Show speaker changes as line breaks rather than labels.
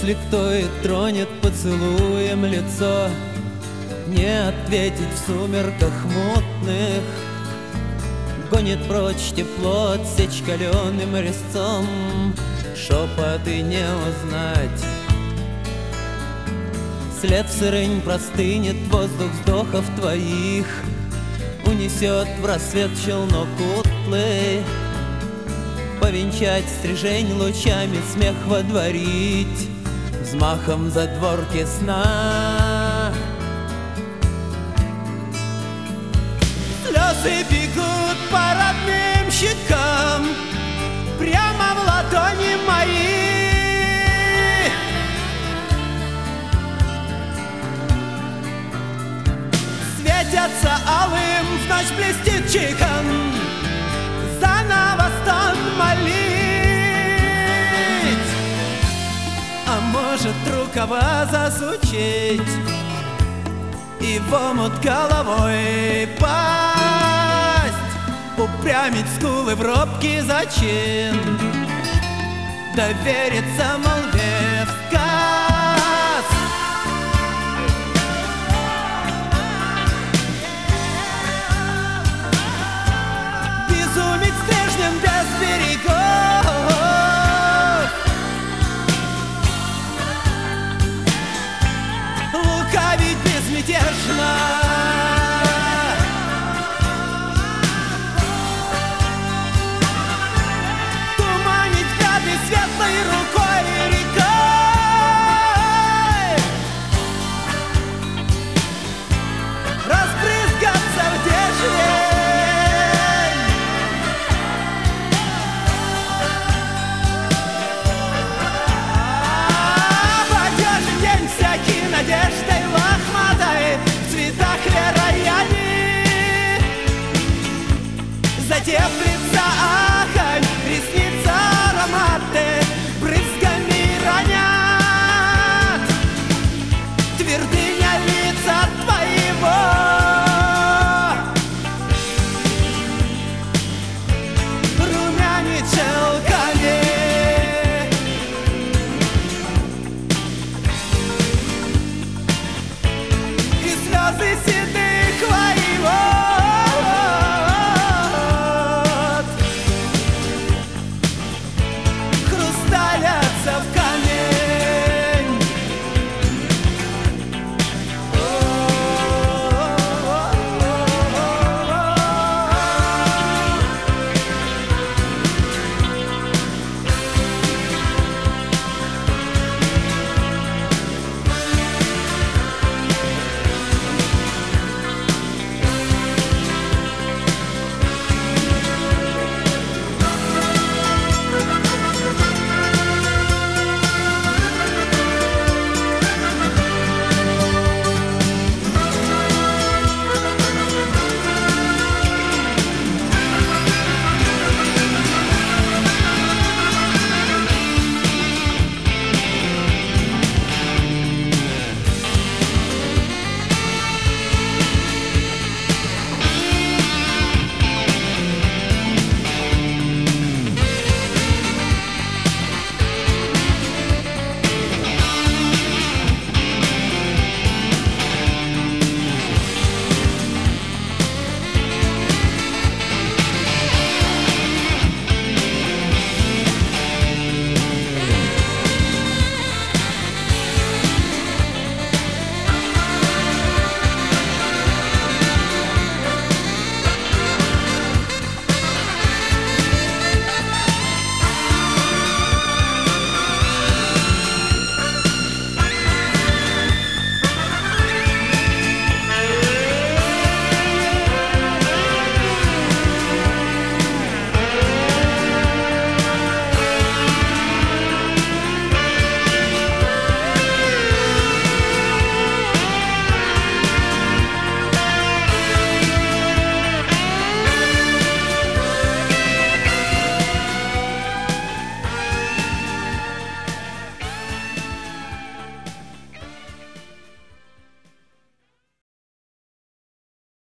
Если кто и тронет поцелуем лицо, не ответить в сумерках мутных, гонит прочь тепло, отсечь каленым резцом, шепоты не узнать. След в сырынь простынет, воздух вздохов твоих унесет в рассвет челнок утлый, повенчать стрижень лучами, смех водворить взмахом задворки сна. Слезы бегут по родным щекам, прямо в ладони мои. Светятся алым, в ночь блестит чекан, заново стан молить. А может, рукава засучить и в омут головой пасть, упрямить скулы в робкий зачин, довериться молве